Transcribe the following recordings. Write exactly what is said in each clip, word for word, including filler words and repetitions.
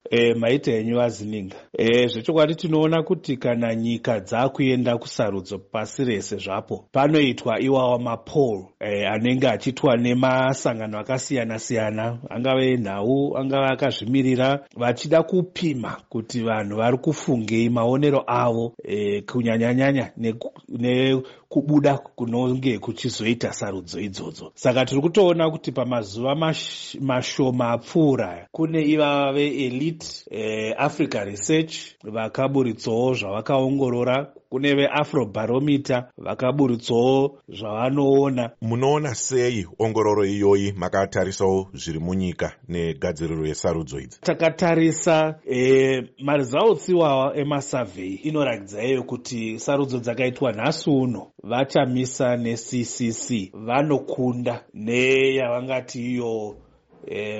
E, maita enyu azininga. E, zvechokwadi tinoona kuti kana nyika dzakuenda kusarudzo pasi rese zvapo panoitwa iwawa mapol e, anenge achiitwa nemasangano akasiyana-siyana, angave nhau, angave akazvimirira, vachida kupima kuti vanhu vari kufungei maonero avo e, kunyanyanyanya nekubuda ne kunonge kuchizoita sarudzo idzodzo. Saka tiri kutoona kuti pamazuva mash, mashoma apfuura kune ivava veElite eh, Africa Research vakaburitsawo zvavakaongorora, kune veAfrobarometer vakaburitsawo zvavanoona. Munoona sei ongororo iyoyi makatarisawo zviri munyika negadziriro yesarudzo idzi? Takatarisa eh, maresults iwawa emasurvey inoratidza iyo kuti sarudzo dzakaitwa nhasi uno vachamisa neC C C vanokunda neyavangati iyo eh,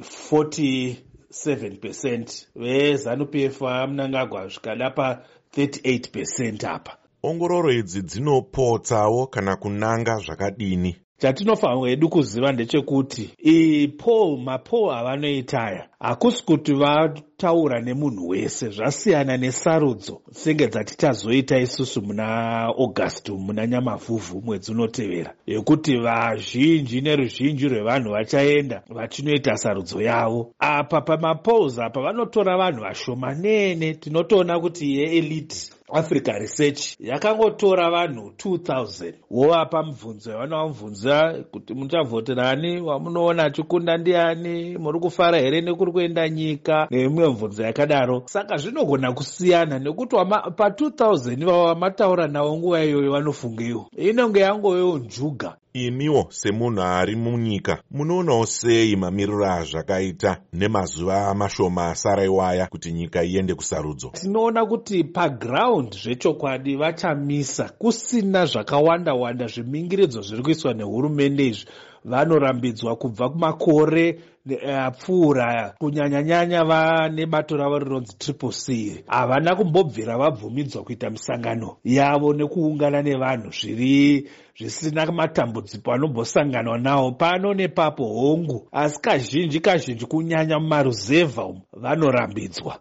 forty-seven percent, veZANU-P F Mnangagwa zvikada pa thirty-eight percent apa. Ongororo idzi dzinopotsawo kana kunanga zvakadini? Chatinofanirwa hedu kuziva ndechekuti iyi poll mapoll avanoitaya hakusi kuti vataura nemunhu wese, zvasiyana nesarudzo senge dzatichazoita isusu muna August muna Nyamavhuvhu mwedzi unotevera, yekuti vazhinji neruzhinji rwevanhu vachaenda vachinoita sarudzo yavo. Apa pamapolls apa vanotora vanhu vashomanene. Tinotoona kuti yeElite Africa Research yakangotora vanhu two thousand wovapa mubvunzo yavanobvunza kuti muchavhoterani, wamunoona achikunda ndiani, muri kufara here nekuri kuenda nyika, neimwe mubvunzo yakadaro. Saka zvinogona kusiyana nekuti pa two thousand vava vamataura navo nguva iyoyo vanofungeiwo, inonge yangovewo njuga. Imiwo semunhu ari munyika munoonawo sei mamiriro azvakaita nemazuva mashoma asara iwaya kuti nyika iende kusarudzo? Tinoona kuti paground zvechokwadi vachamisa kusina zvakawanda wanda zvimingiridzo zviri kuiswa nehurumende. Izvi vanorambidzwa kubva kumakore apfuura, kunyanyanyanya vane bato ravo rinonzi triple C havana kumbobvira vabvumidzwa kuita misangano yavo nekuungana nevanhu zviri zvisina matambudziko anombosanganwa nawo pano nepapo hongu, asi kazhinji kazhinji kunyanya mumaruzevha umu vanorambidzwa.